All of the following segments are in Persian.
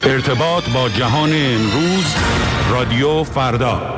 ارتباط با جهان امروز، رادیو فردا.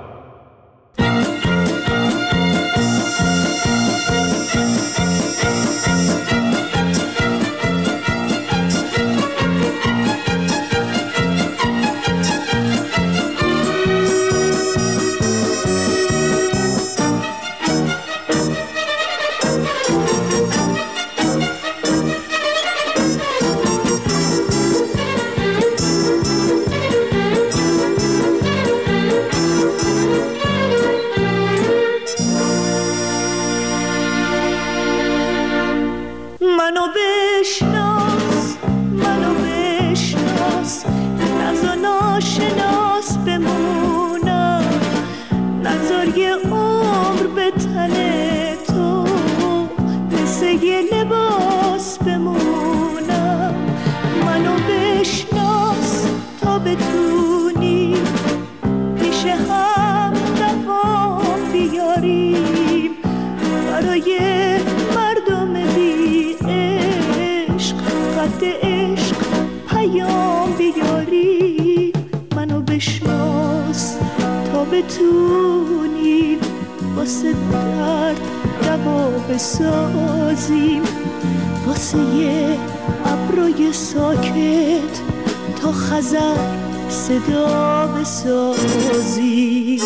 بتونیم واسه درد دوا بسازیم، واسه یه ابروی ساکت تا خزر صدا بسازیم.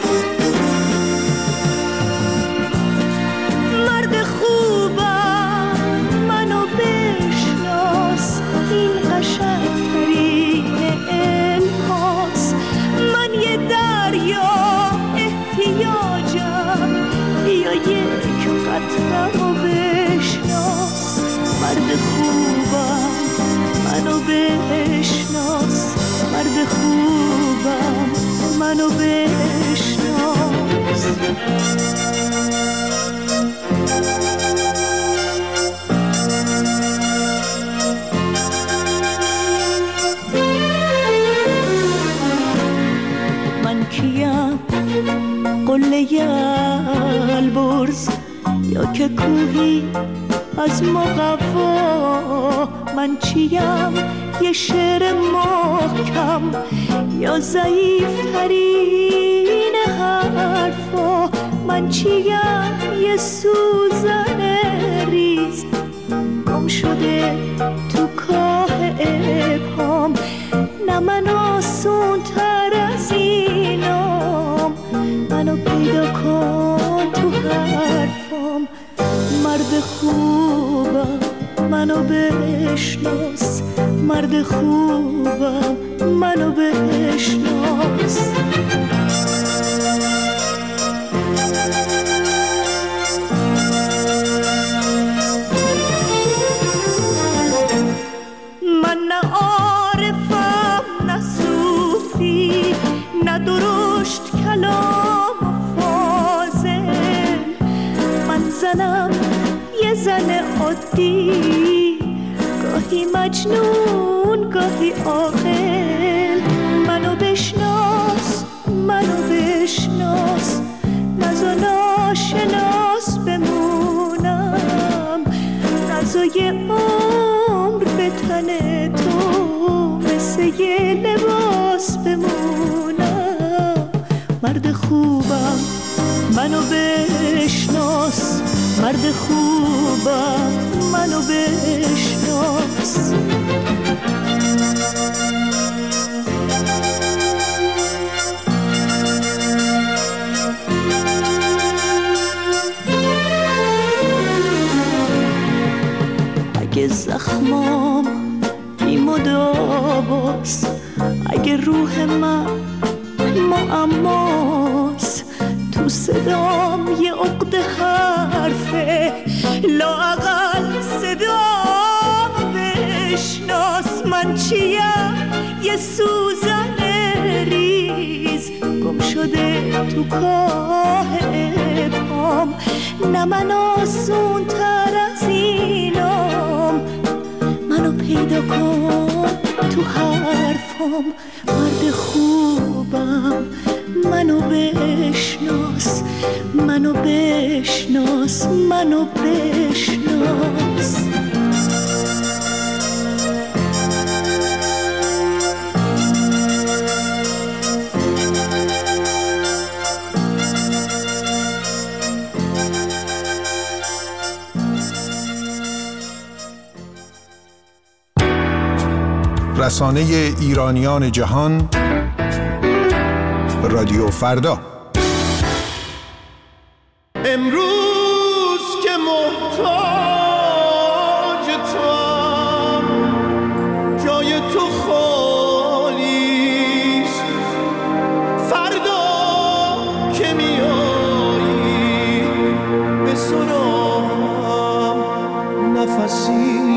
مرد خوبم منو بشناس، این قشنگترین الهاست. من یه دریا احتیاجم، بیا یک قطره رو بشناس. مرد خوبم منو بشناس، مرد خوبم منو بشناس. من کیم؟ قله البرز یا که کوهی از مقوا؟ من چیم؟ یه شعر محکم یا ضعیف ترین حرفا؟ من چیم؟ یه سوزن ریز گم شده تو کاه ابهام. نه من آسون تر از اینام، منو پیدا کن تو حرفام. مرد خوبم منو بشناس، مرد خوبم منو بشناس. من نه عارفم نه صوفی، نه درشت کلام و فاضل. من زنم یه زن عادی، گاهی مجنون گاهی عاقل. منو بشناس منو بشناس، نزا ناشناس بمونم. نزا یه عمر به تن تو مثل یه لباس بمونم. مرد خوبم منو بشناس، مرد خوبم منو بشناس. اگه زخمام بی مداواست، اگه روح من معماست، تو صدام یه عقد حرفه، لااقل صدام بشناس. من چیم؟ یه سوزن ریز گم شده تو کاه ابهام. نه من آسون تر از اینام، منو پیدا کن تو حرفام. مرد خوبم منو بشناس، منو بشناس، منو بشناس. رسانه ایرانیان جهان، رادیو فردا. امروز که محتاج توام، جای تو خالیست. فردا که میایی به سراغم، نفسی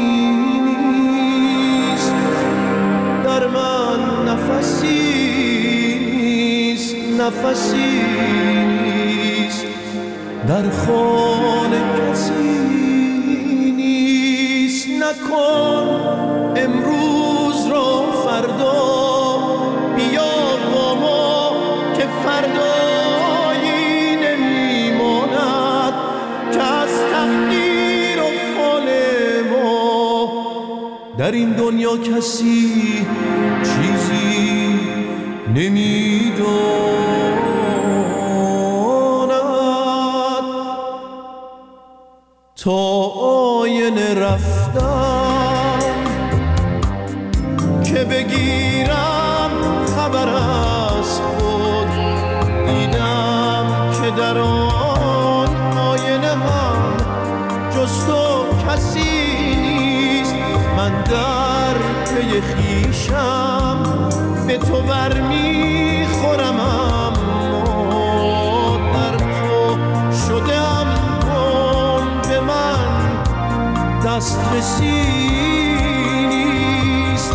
نیست در من، نفسی نیست، نفسی نیست در خانه، کسی نیست. نکن امروز را فردا، بیا با ما که فردایی نمیماند که از تقدیر و فال ما در این دنیا کسی چیزی نمیداند. تا آینه رفتم که بگیرم خبر از خود، دیدم که در آن آینه هم جز تو کسی نیست. من در پی خویشم به تو برمیخورم، اما در تو شدم به من دسترسی نیست.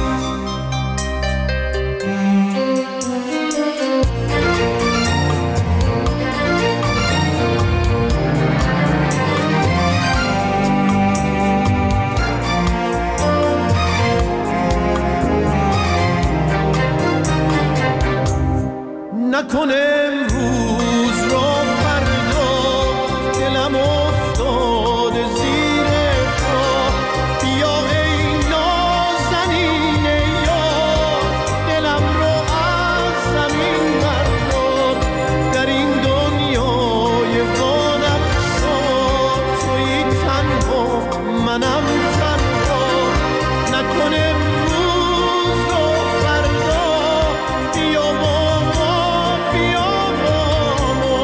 نکن امروز را فردا، دلم افتاده زیر پا. بیا ای نازنین یار، دلم رو از زمین بردار. در این دنیای وانفسان تویی تنها، منم تنها. نکن امروز را فردا، بیا با ما، بیا با ما.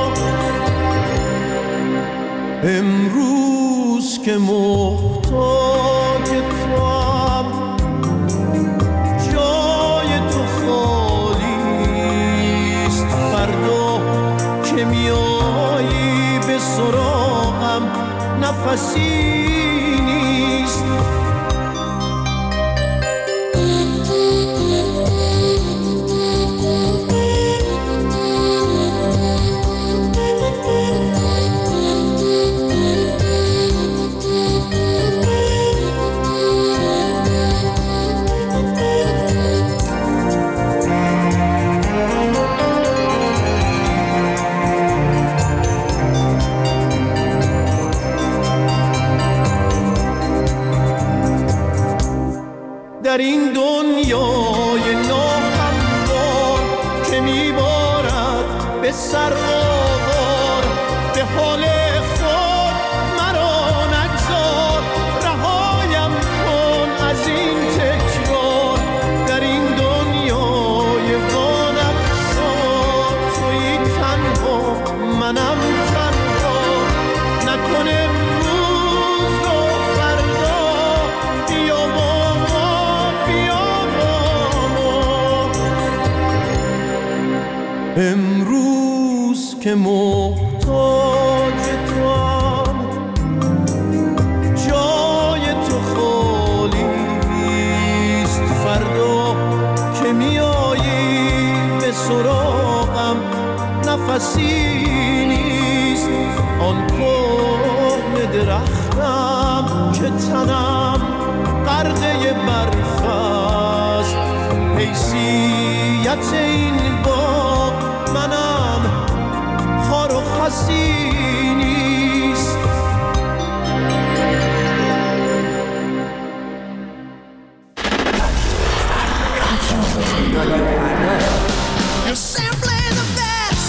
امروز که محتاج توام، جای تو خالیست. فردا که میایی به سراغم، نفسی نیست. در این دنیای ناهموار که میبارد به سر آوار، به حال خود مرا نگذار. رهایم کن از این تکرار، در این دنیای وانفسان تویی تنها، منم تنها. نکن امروز رو فردا، بیا با امروز که محتاج توام، جای تو خالیست. فردا که میایی به سراغم، نفسی نیست. آن کهنه درختم که تنم غرقه برف است، حیثیت این باغ منم خار و خسی نیست. You're simply the best.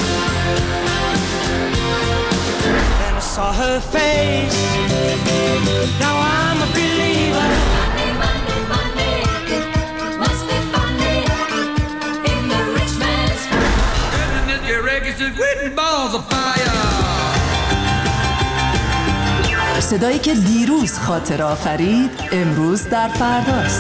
Then I saw her face. Now I'm a believer. Monday, Monday, Monday. صدایی که دیروز خاطره آفرید امروز در فرداست.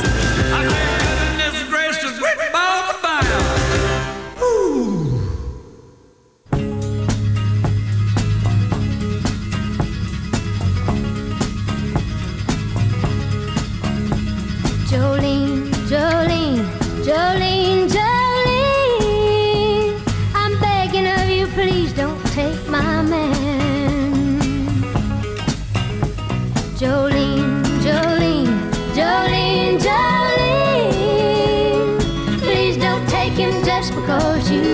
Jolene, Jolene, Jolene, Jolene, I'm begging of you, please don't take my man. Jolene, Jolene, Jolene, Jolene, please don't take him just because you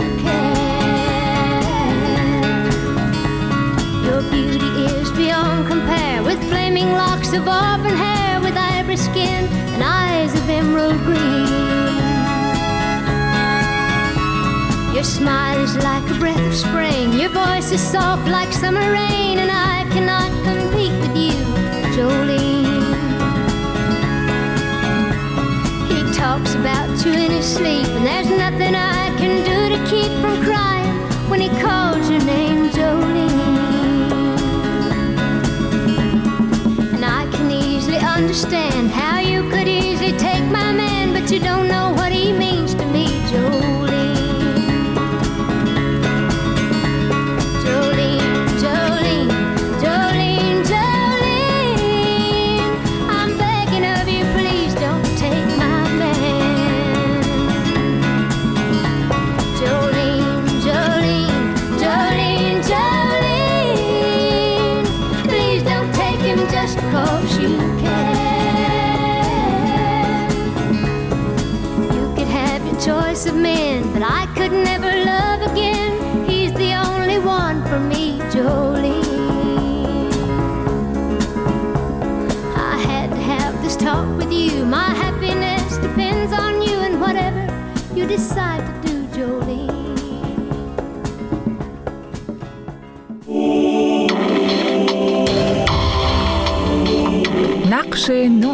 can. Your beauty is beyond compare, with flaming locks of auburn hair, with ivory skin and eyes of emerald green. Your smile is like a breath of spring, your voice is soft like summer rain, and I cannot compete with you, Jolene. He talks about you in his sleep, and there's nothing I can do to keep from crying when he calls your name, Jolene. And I can easily understand how you could easily take my man, but you don't know what he means to me, Jolene. Jolene, Jolene, Jolene, Jolene, I'm begging of you, please don't take my man. Jolene, Jolene, Jolene, Jolene, please don't take him just because you can. You could have your choice of men, but I could never love again. He's the only one for me, Jolene. I had to have this talk with you. My happiness depends on you, and whatever you decide to do, Jolene. نقش نو.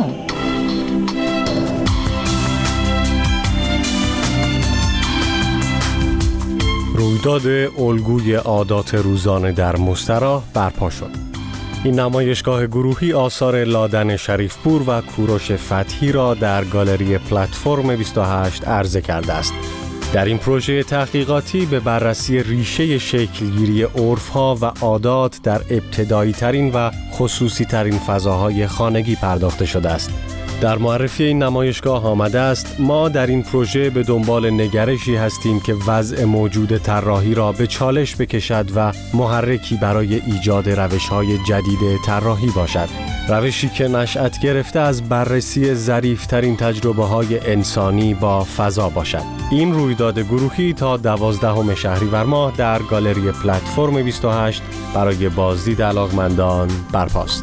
رویداد الگوی عادات روزانه در مستراح برپا شد. این نمایشگاه گروهی آثار لادن شریفپور و کوروش فتحی را در گالری پلتفرم 28 عرضه کرده است. در این پروژه تحقیقاتی به بررسی ریشه شکلگیری عرف‌ها و عادات در ابتدایی ترین و خصوصی ترین فضاهای خانگی پرداخته شده است. در معرفی این نمایشگاه آمده است: ما در این پروژه به دنبال نگرشی هستیم که وضع موجود طراحی را به چالش بکشد و محرکی برای ایجاد روش‌های جدید طراحی باشد. روشی که نشأت گرفته از بررسی ظریف‌ترین تجربه‌های انسانی با فضا باشد. این رویداد گروهی تا 12 شهریور ماه در گالری پلتفرم 28 برای بازدید علاقمندان برپاست.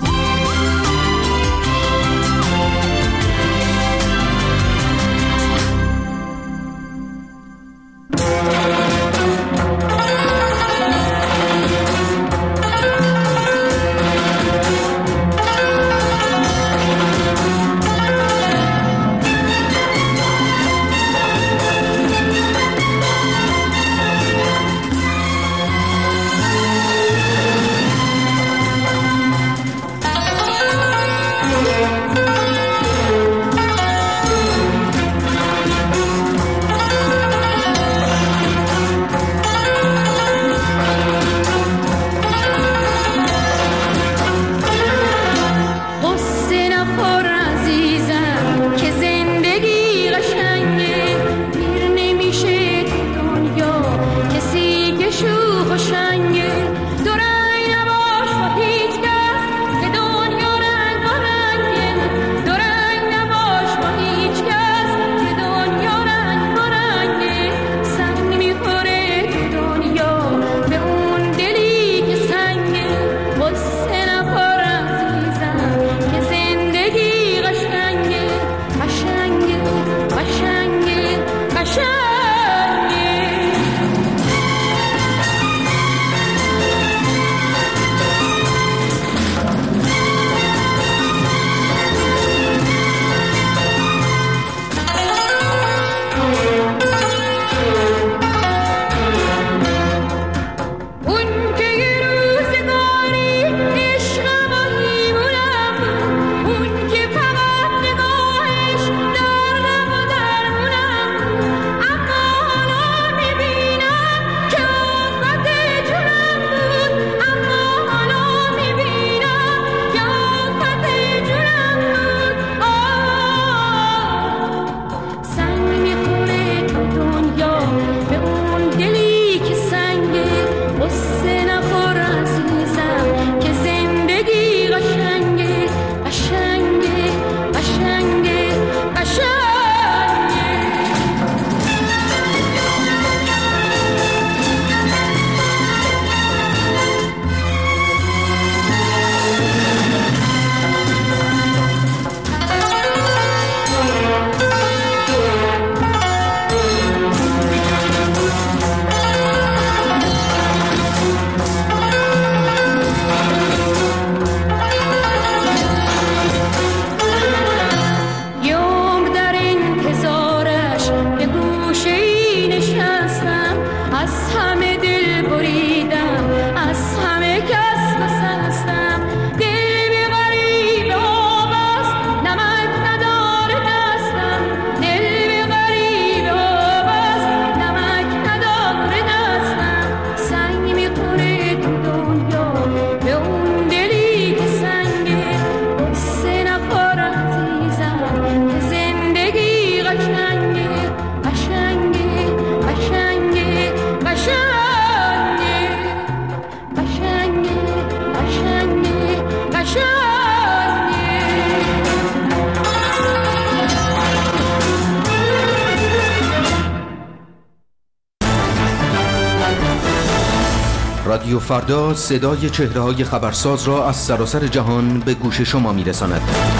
رادیو فردا صدای چهره‌های خبرساز را از سراسر جهان به گوش شما می‌رساند.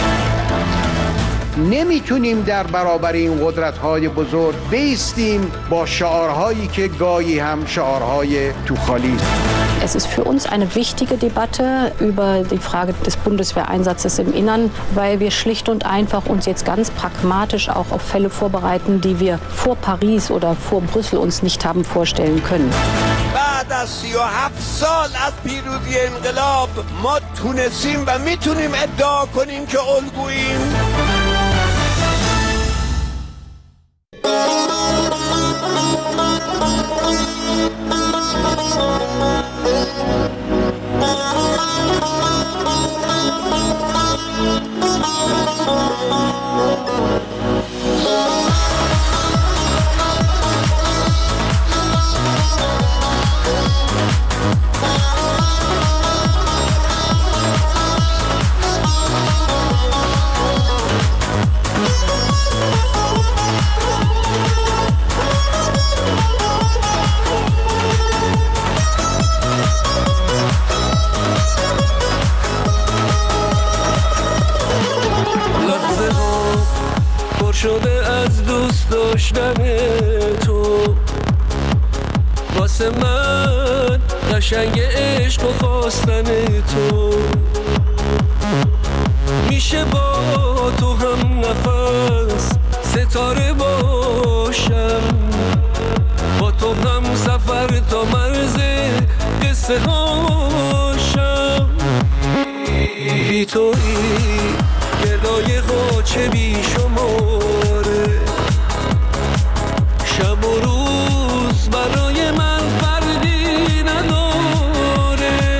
نمیتونیم در برابر این قدرت‌های بزرگ بایستیم با شعارهایی که گاهی هم شعارهای توخالی است. Es ist für uns eine wichtige Debatte über die Frage des Bundeswehreinsatzes im Innern, weil wir schlicht und einfach uns jetzt ganz pragmatisch auch auf Fälle vorbereiten, die wir vor Paris oder vor Brüssel uns nicht haben vorstellen können. بعد از 37 سال از پیروزی انقلاب ما تونستیم و میتونیم ادعا کنیم که الگوییم. شده از دوست داشتن تو، واسه من قشنگ عشق و خواستن تو. میشه با تو هم نفس ستاره باشم، با تو هم سفر تا مرز قصه هاشم. بی تویی گدای غاچه بی شماره، شب و روز برای من فردی نداره.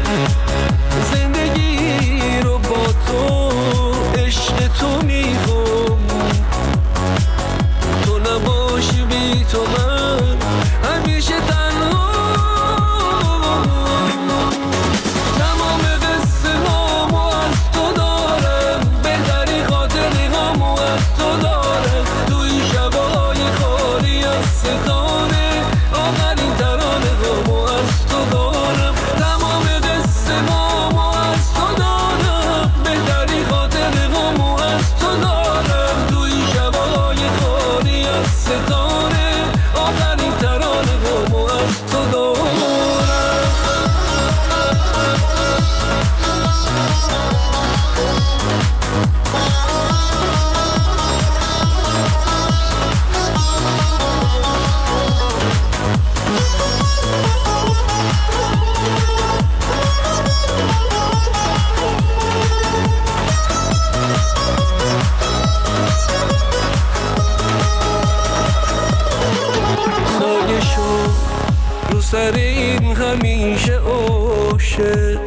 زندگی رو با تو عشق تو میخوام، تو نباشی بی تو من همیشه تنها. تمام قصه هامو از تو دارم، بهتری خاطری هامو از تو دارم. توی شبای خالی از ستاره، آخرین ترانه هامو از تو دارم. تمام قصه هامو از تو دارم، بهتری خاطری هامو از تو دارم. توی شبای خالی از ستاره، آخرین ترانه هامو از تو دارم. سایه شو رو سر این همیشه عاشق،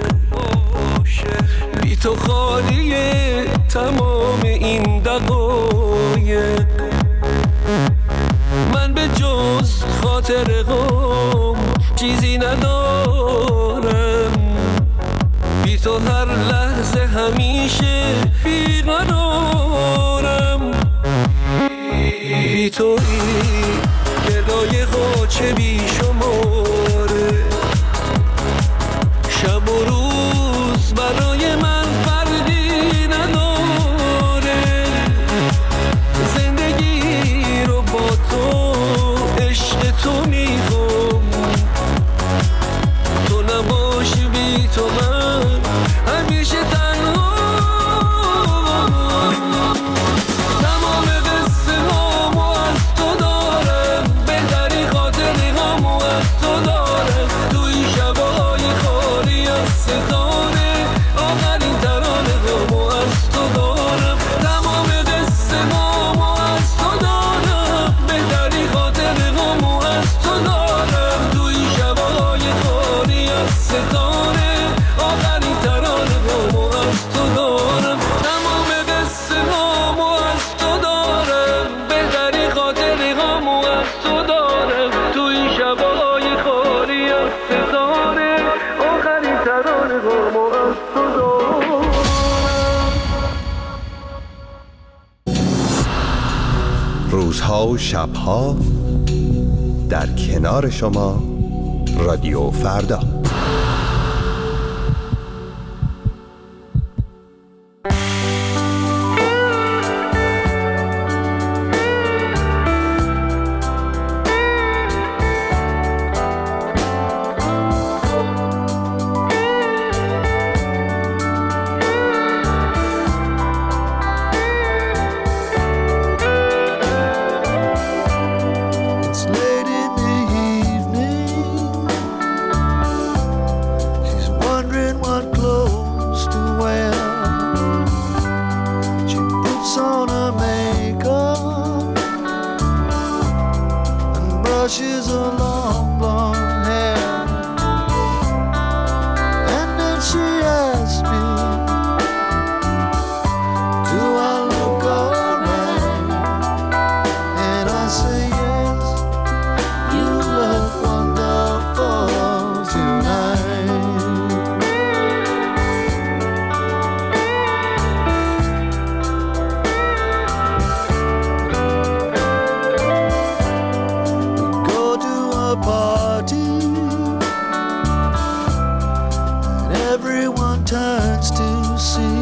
بی تو خالیه تمام این دقایق. من به جز خاطر غم چیزی ندارم، بی تو هر لحظه همیشه بیقرارم. بی تویی گدای غاچه بی شماره، شب و روز برای من فردی نداره. زندگی رو با تو عشق تو میخوام، تو نباشی بی تو من همیشه تنها. تمام قصه هامو از تو دارم، بهتری خاطری هامو از تو دارم. توی شبای خالی از ستاره، آخرین ترانه هامو از تو دارم. تمام قصه هامو از تو دارم، بهتری خاطری هامو از تو دارم. توی شبای خالی از ستاره، آخرین ترانه هامو از تو دارم. تمام قصه هامو از تو دارم، بهتری خاطری هامو از تو دارم. توی شبای خالی از ستاره، آخرین ترانه هامو از تو دارم. روزها و شبها در کنار شما رادیو فردا. brushes her long blonde hair, and then she asked me, do I look alright? And I say yes, you look wonderful tonight. Party, and everyone turns to see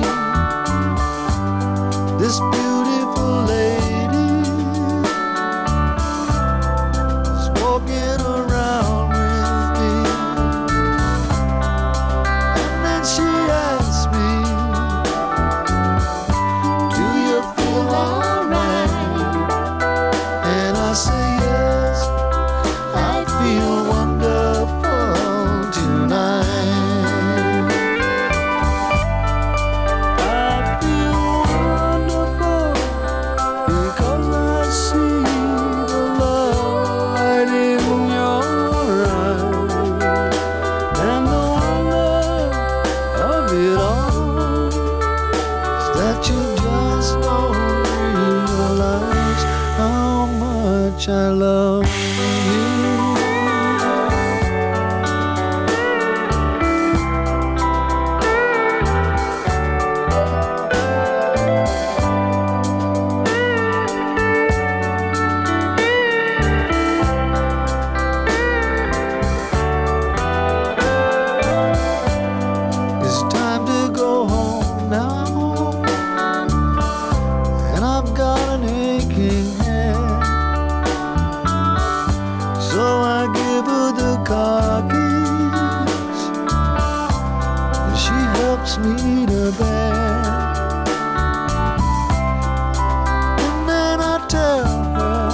this beautiful lady is walking around with me. And then she asked me, do you feel alright? And I say yes, I feel wonderful tonight. I feel wonderful because I see the light in your eyes, and the wonder of it all is that you just don't realize how much I love you. It's time to go home now, and I've got an aching head, so I give her the car keys, and she helps me to bed. And then I tell her,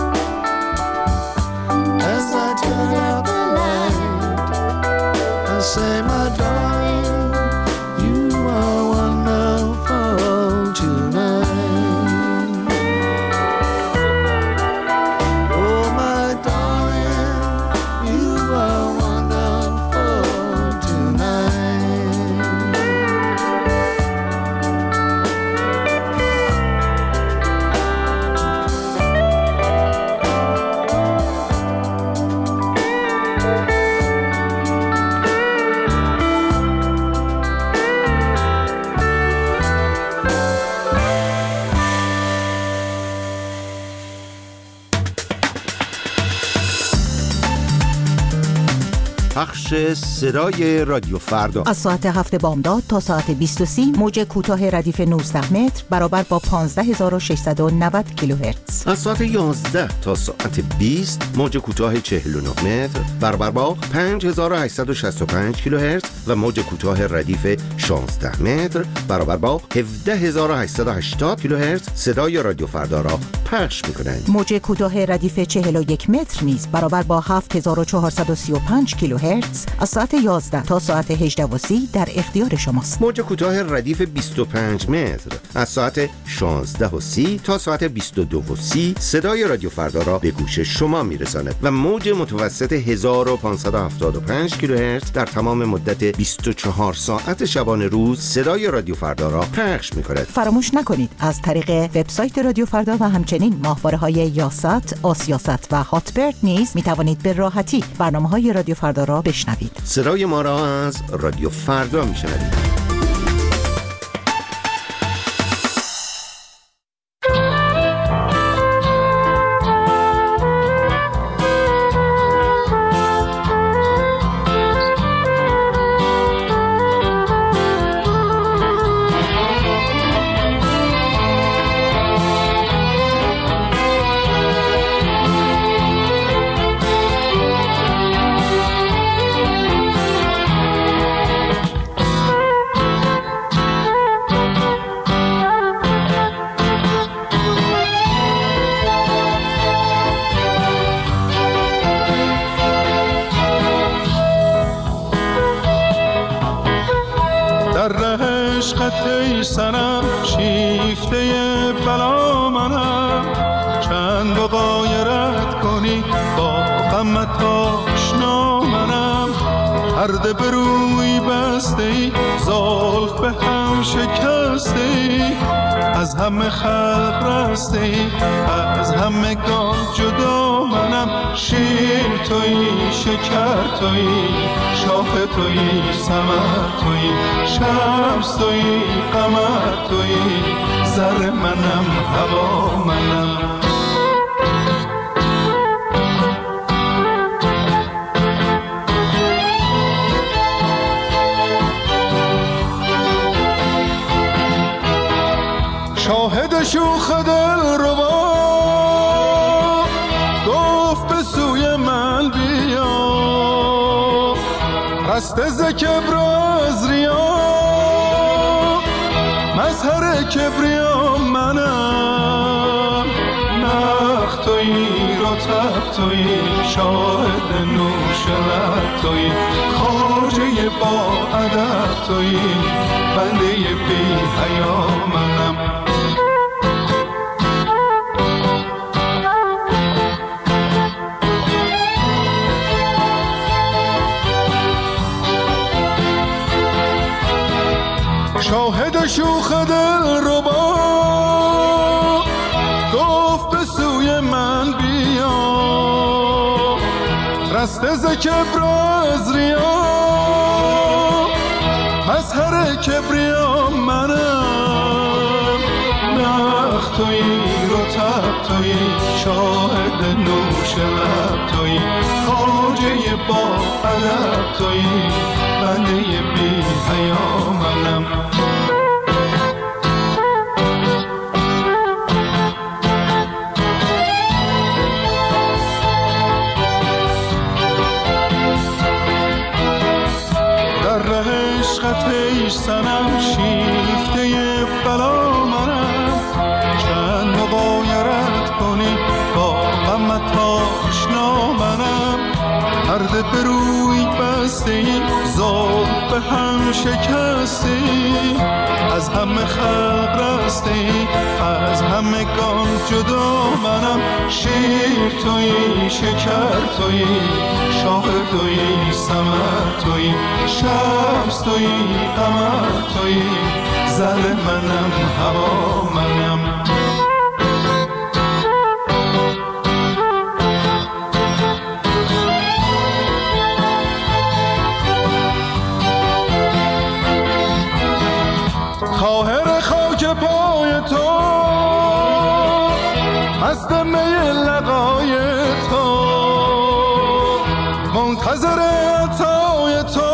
as I turn out the light, I say, my darling, you are wonderful tonight. Oh, my darling, you are wonderful tonight. پخش صدای رادیو فردا از ساعت 7 بامداد تا ساعت 20:30 موج کوتاه ردیف 19 متر برابر با 15690 کیلوهرتز. از ساعت 11 تا ساعت 20 موج کوتاه 49 متر برابر با 5865 کیلوهرتز و موج کوتاه ردیف 16 متر برابر با 17880 کیلوهرتز صدای رادیو فردا را پخش می‌کنند. موج کوتاه ردیف 41 متر نیز برابر با 7435 کیلوهرتز از ساعت 11 تا ساعت 18:30 در اختیار شماست. موج کوتاه ردیف 25 متر از ساعت 16:30 تا ساعت 22:30 صدای رادیو فردا را به گوش شما میرساند و موج متوسط 1575 کیلوهرتز در تمام مدت 24 ساعت شبانه روز صدای رادیو فردا را پخش می‌کند. فراموش نکنید از طریق وبسایت رادیو فردا و همچنین ماهواره‌های یاست، آسیاست و هاتبرد نیز می‌توانید به راحتی برنامه‌های رادیو فردا را بشنوید. صدای ما را از رادیو فردا میشنوید. ای سنم شیفته بلا منم چند با غایرت کنی با غمت آشنا منم. پرده به روی بسته ای، زلف به هم شکسته ای، از همه خلق رسته ای، از همگان جدا منم. شیر تویی، شکر تویی، شاخ تویی، ثمر تویی، شمس تویی، قمر تویی، زر منم، هوا منم. شاهد شوخ دل ربا گفت به سوی من بیا، رسته ز کبر از ریا، مظهر کبریا منم. نخ تویی، رطب تویی، شاهد نوش لب تویی، خواجه با ادب تویی، بنده بی حیا منم. شاهد شوخ دل ربا گفت به سوی من بیا، رسته ز کبر از ریا، مظهر کبریا منم. نخ تویی، رطب تویی، شاهد نوش لب تویی، خواجه با ادب تویی، بنده بی حیا منم. عشقت سنم شیفته بلا منم. چند مغایرت کنی با غمت آشنا منم. پرده به روی بسته ای، زلف به هم شکسته ای، از همه خلق رسته ای، از همگان جدا منم. شیر تویی، شکر تویی، شاخ تویی، ثمر تویی، شمس تویی، قمر تویی، زر منم، هوا منم. طاهر خاک پای تو، مست می لقای تو، منتظر عطای تو،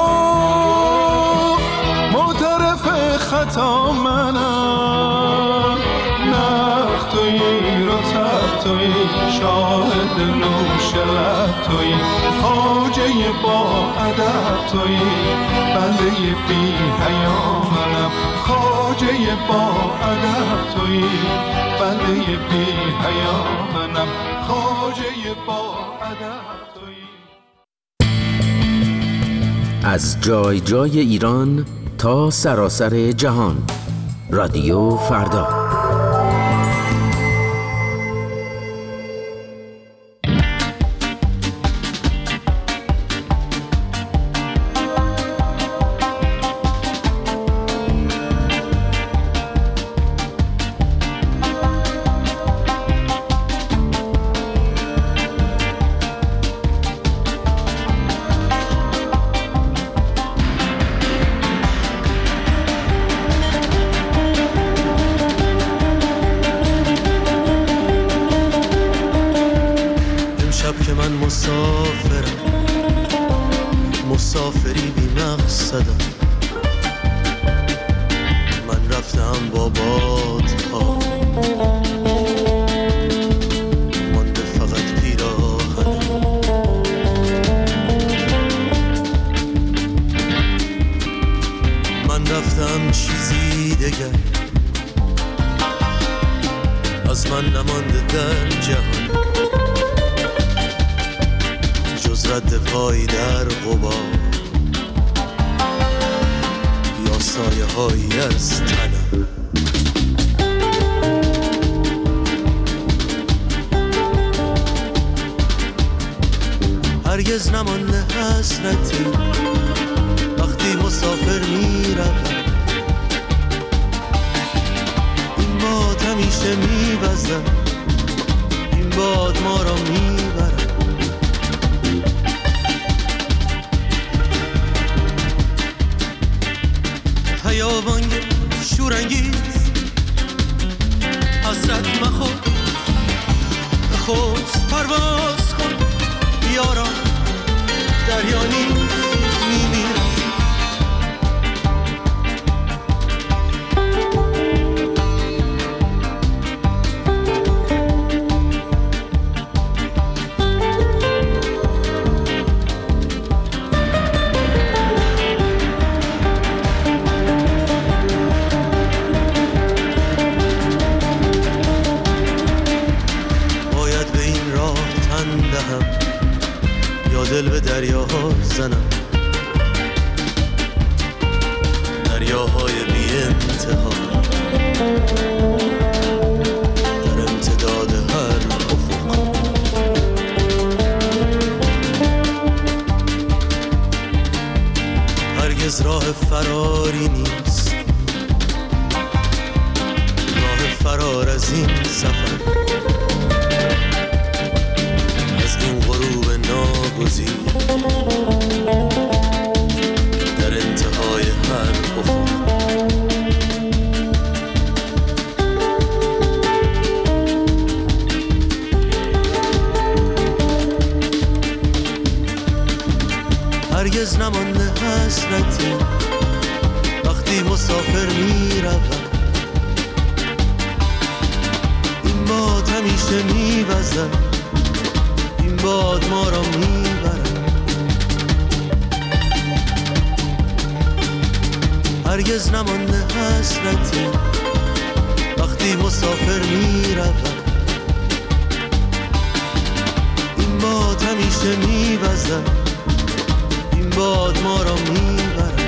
معترف خطا منم. نخ تویی، رطب تویی، شاهد نوش لب تویی، خواجه با ادب تویی، بنده بی حیا منم. خواجه با ادب تویی، بنده بی حیا منم. خواجه با ادب تویی. از جای جای ایران تا سراسر جهان، رادیو فردا. مسافری بی مقصدم، من رفتم با بادها، مانده فقط پیراهنم. من رفتم چیزی دگر از من نمانده در جهان، جز رد پای در غبار یا سایه هایی از تنم. هرگز نمانده حسرتی وقتی مسافر میروم. این باد همیشه میوزم، این باد ما را میبرد. خیابان شورانگیز حسرت مخور، بخوست پرواز کن یاران، دریانی میمیرم. دل به دریاها زنم، دریاهای بی انتها در امتداد هر افق. هرگز راه فراری نیست، راه فرار از این سفر، از این غروب ناگزیر در انتهای هر افق. هرگز نمانده حسرتی وقتی مسافر میروم. این باد همیشه میوزد، این باد ما را میبرد. هرگز نمانده حسرتی وقتی مسافر میروم. این باد همیشه میوزد، این باد ما را میبرد.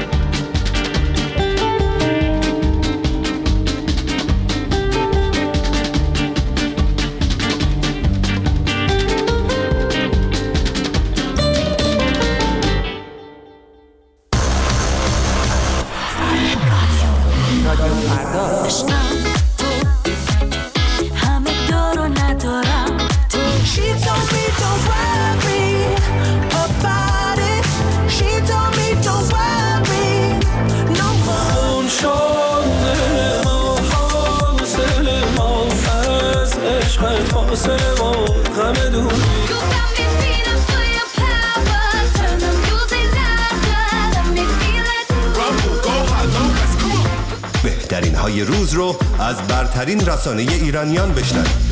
بهترین های روز رو از برترین رسانه ایرانیان بشنوید.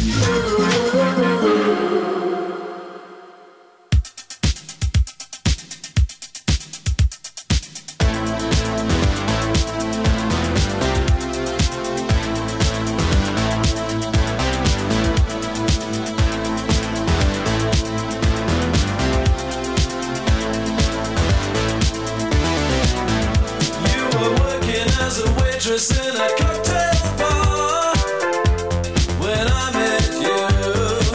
In a cocktail bar when I met you.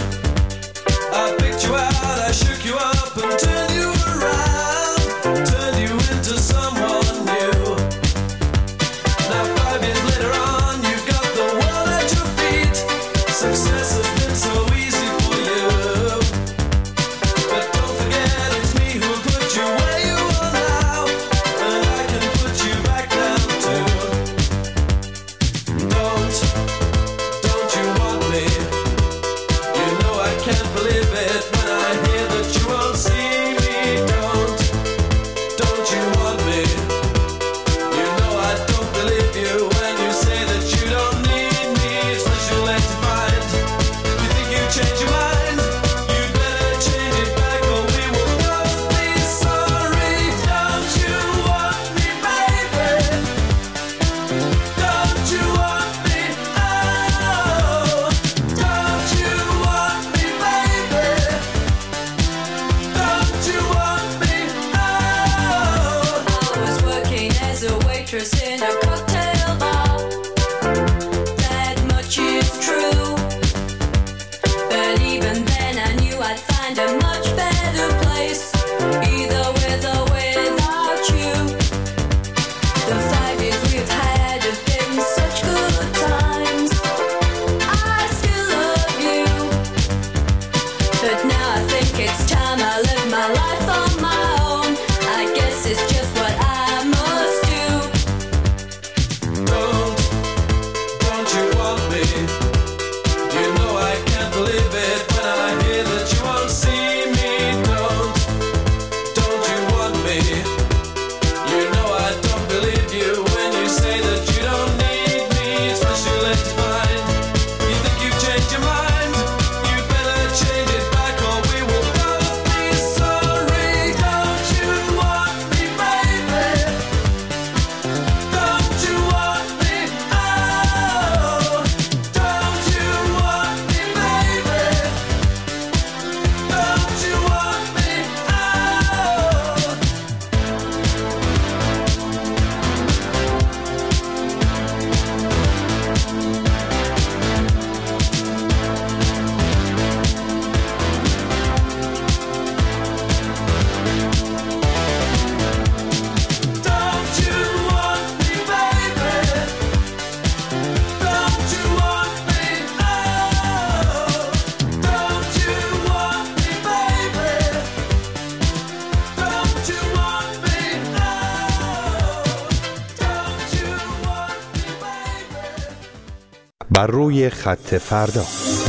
بر روی خط فردا.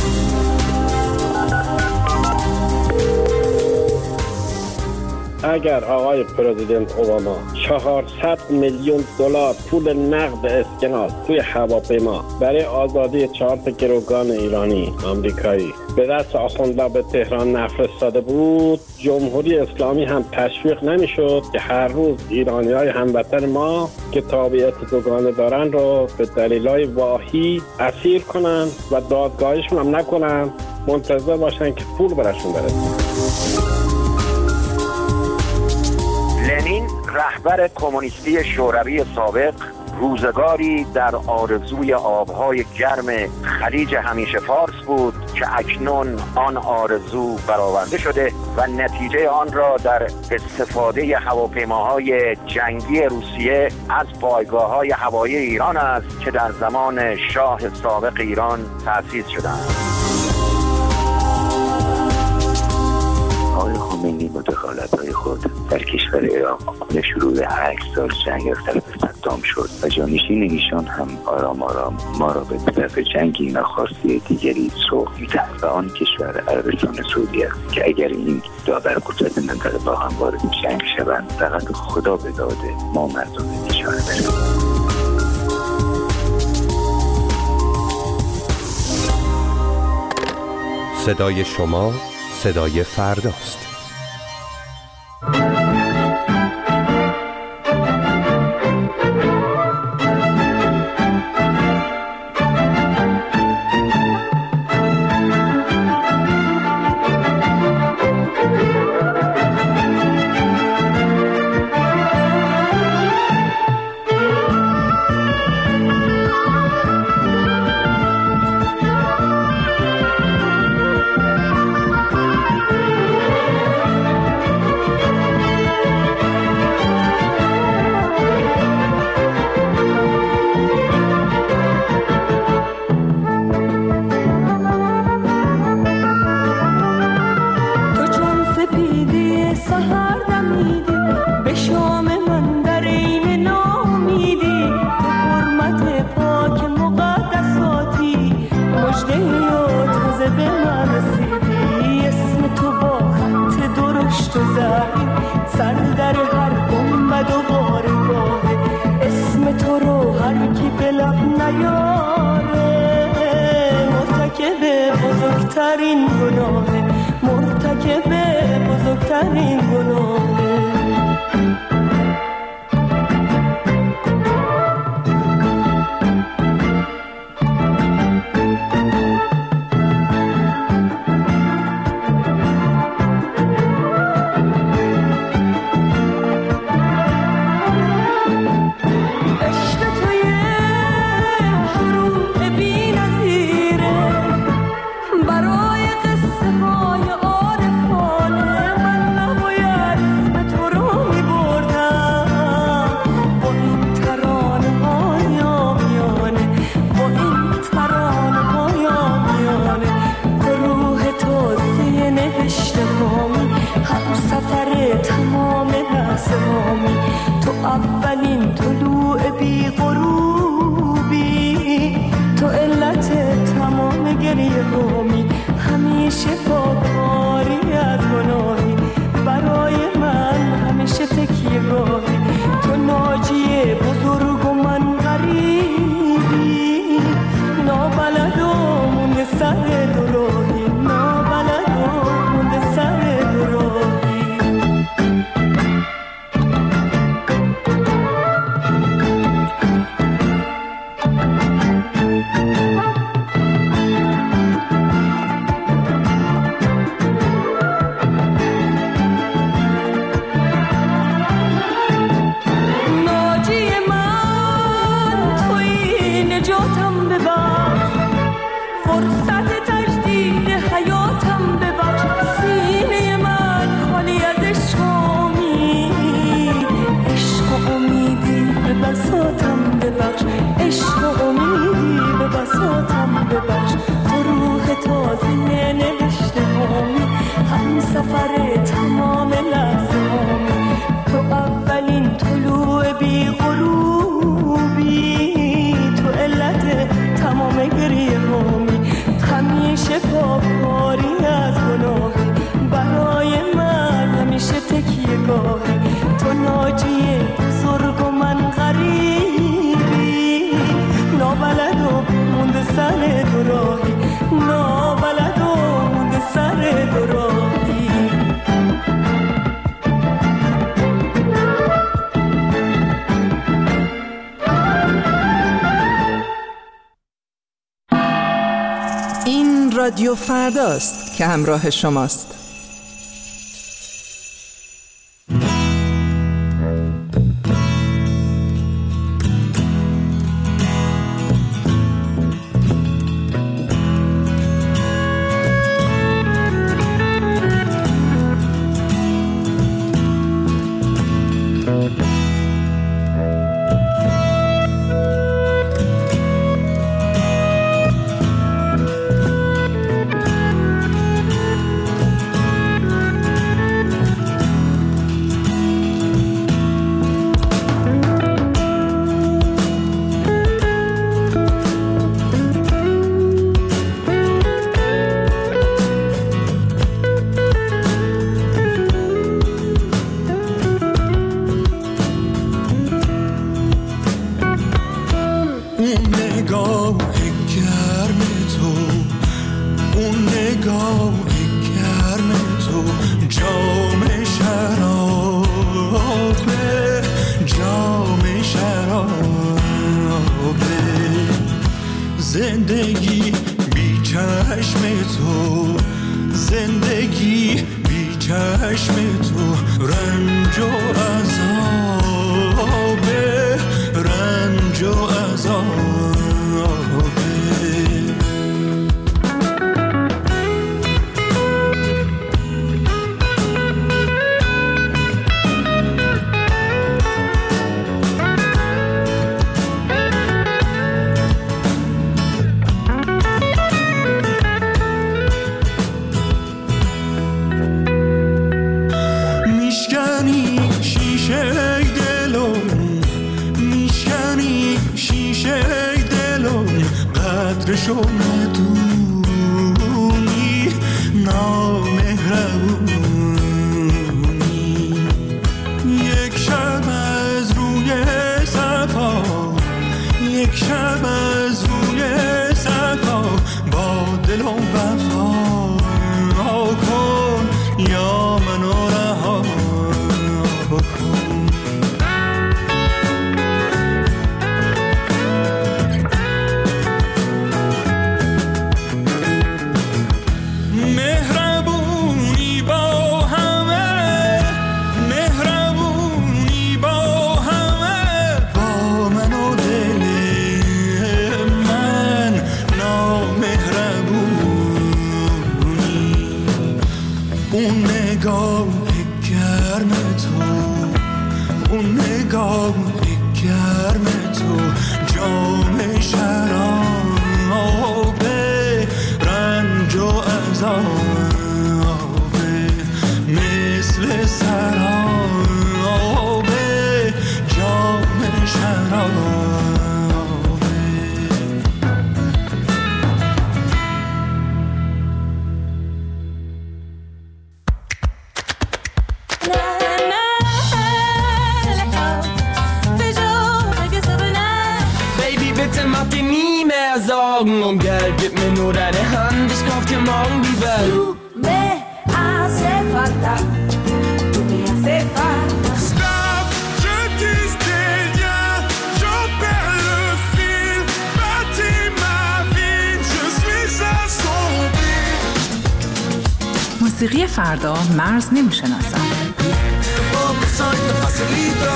اگر آقای پرزیدنت اوباما 400 میلیون دلار پول نقد اسکناس توی هواپیما برای آزادی 4 گروگان ایرانی آمریکایی به دست آخوندها به تهران نفرستاده بود، جمهوری اسلامی هم تشویق نمیشد که هر روز ایرانی‌های هموطن ما که تابعیت دوگانه دارن رو به دلایل واهی اسیر کنن و دادگاهشون هم نکنن، منتظر باشن که پول براشون برسه. لنین رهبر کمونیستی شوروی سابق روزگاری در آرزوی آبهای گرم خلیج همیشه فارس بود که اکنون آن آرزو برآورده شده و نتیجه آن را در استفاده هواپیماهای جنگی روسیه از پایگاه‌های هوایی ایران است که در زمان شاه سابق ایران تأسیس شدند. آقای خمینی با دخالت‌های خود در کشور عراق به شروع 8 سال جنگ از طرف صدام شد و جانشین ایشان هم آرام آرام ما را به طرف جنگی ناخواسته دیگری سوق می‌دهد و آن کشور عربستان سعودی است که اگر این دو ابرقدرت منطقه با هم وارد جنگ شوند فقط خدا به داد ما مردم کشور برسیم. صدای شما صدای فرداست. بی غروبی تو علت تمام گریه رادیو فرداست که همراه شماست. زندگی بی چشم تو، زندگی بی چشم تو، رنج و عذابه، رنج و عذابه. قدرشو ندونی، نامهربونی. یک شب از روی صفا، یک شب از روی صفا، با دل و وفا کن یا منو رها کن. گرم تو، جام شرابه، رنج و عذابه، مثل سرابه، جام شرابه. Und Geld, gib mir nur deine Hand, ich kauf dir morgen die Welt. Tu me hace falta, tu me hace falta. Stop, je tisse des liens, j'en perds le fil. Bâtis ma vie, je suis assombri. موسیقی فردا مرز نمیشناسد. Poco soy te facilito.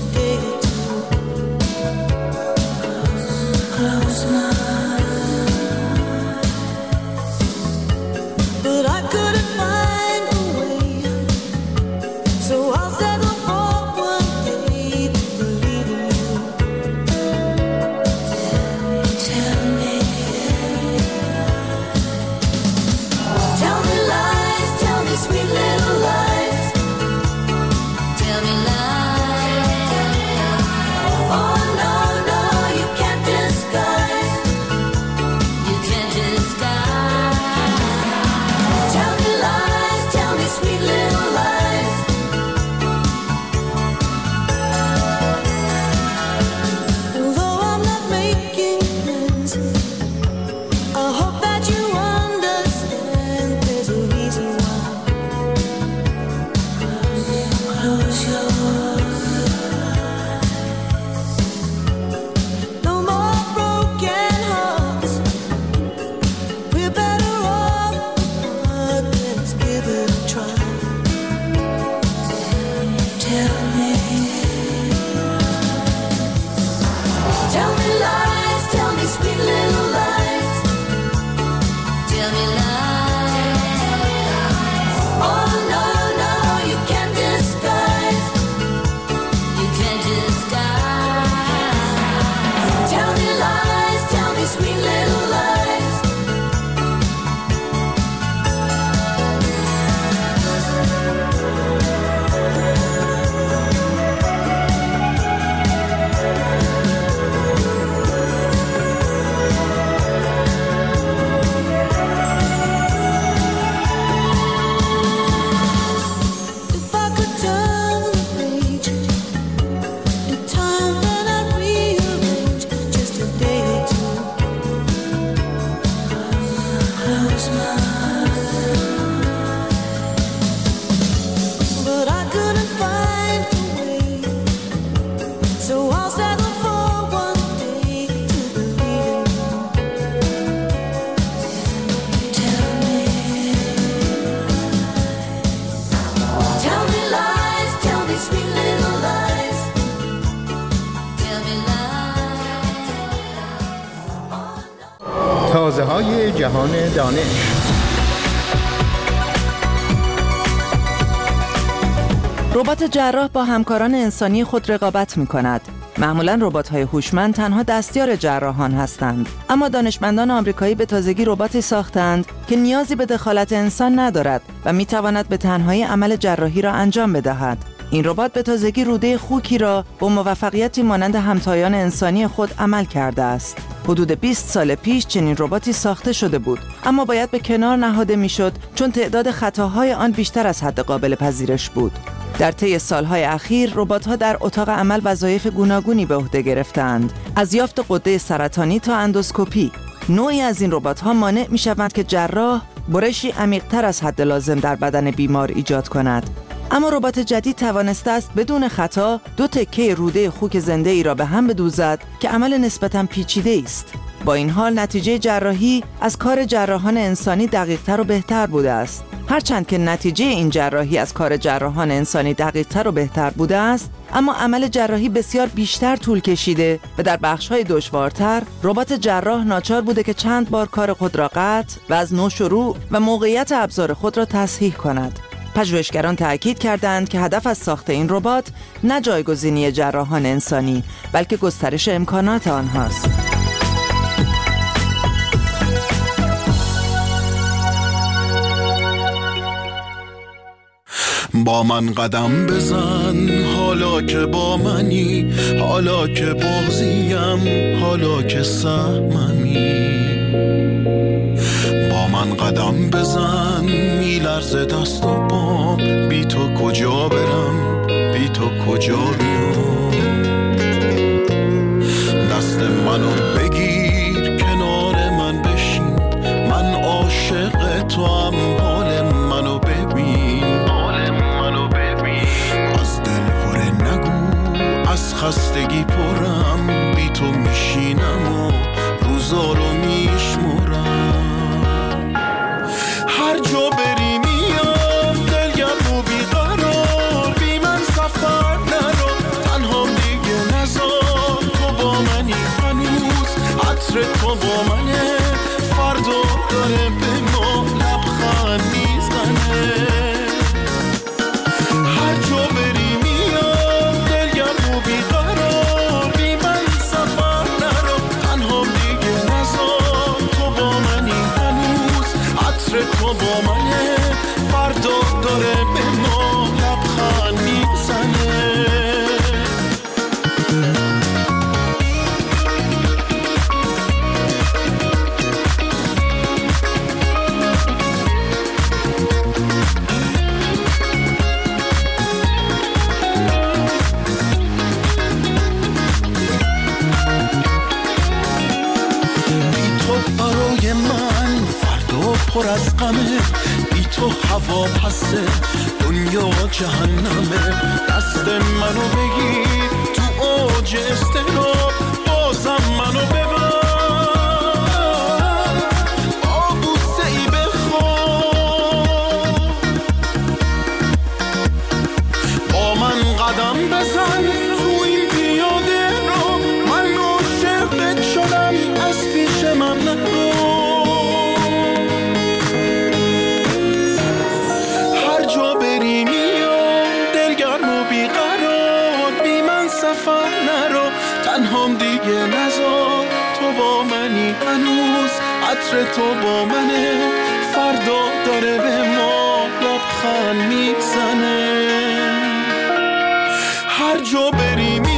Close my eyes. مغازه‌های جهان دانش. ربات جراح با همکاران انسانی خود رقابت می‌کند. معمولاً ربات‌های هوشمند تنها دستیار جراحان هستند، اما دانشمندان آمریکایی به تازگی رباتی ساختند که نیازی به دخالت انسان ندارد و می‌تواند به تنهایی عمل جراحی را انجام بدهد. این ربات به تازگی روده خوکی را با موفقیتی مانند همتایان انسانی خود عمل کرده است. حدود 20 سال پیش چنین رباتی ساخته شده بود، اما باید به کنار نهاده میشد چون تعداد خطاهای آن بیشتر از حد قابل پذیرش بود. در طی سالهای اخیر ربات‌ها در اتاق عمل وظایف گوناگونی به عهده گرفتند، از یافت غده سرطانی تا اندوسکوپی. نوعی از این ربات‌ها مانع می‌شوند که جراح برشی عمیق‌تر از حد لازم در بدن بیمار ایجاد کند. اما ربات جدید توانسته است بدون خطا 2 تکه روده خوک زنده ای را به هم بدوزد که عمل نسبتاً پیچیده است. با این حال نتیجه جراحی از کار جراحان انسانی دقیق‌تر و بهتر بوده است. هرچند که نتیجه این جراحی از کار جراحان انسانی دقیق‌تر و بهتر بوده است، اما عمل جراحی بسیار بیشتر طول کشیده و در بخش‌های دشوارتر ربات جراح ناچار بوده که چند بار کار خود را قطع و از نو شروع و موقعیت ابزار خود را تصحیح کند. پژوهشگران تأکید کردند که هدف از ساخت این ربات نه جایگزینی جراحان انسانی، بلکه گسترش امکانات آنهاست. با من قدم بزن حالا که با منی، حالا که بازیم، حالا که سهممی. با من قدم بزن میلرزه دست و پام، بی تو کجا برم، بی تو کجا بیام. دست منو بگیر کنار من بشین، من عاشق تو هم، حال منو ببین، از دل هره نگو، از خستگی پرم، بی تو میشینم و روزا رو میشمرم. هر جا بری میام دلگرم و بیقرار، بی من سفر نرو، تنها دیگه نزار. تو با منی هنوز، عطر تو با منه، فردا داره به ما لبخند میزنه. هر جا بری میام دلگرم و بیقرار، بی من سفر نرو، تنها دیگه نزار. تو با منی هنوز، عطر تو با منه، فردا داره به ما لبخند میزنه. پر از غمه، بی تو هوا پسه، دنیا جهنمه. دست منو بگیر تو اوج استراب، بازم منو ببر، با بوسه ای بخواب. با من قدم بزن تو این پیاده رو، من عاشقت شدم، از پیش من نرو. تنهام دیگه نزار، تو با منی هنوز، عطر تو با منه، فردا داره به ما لبخند میزنه. هر جا بری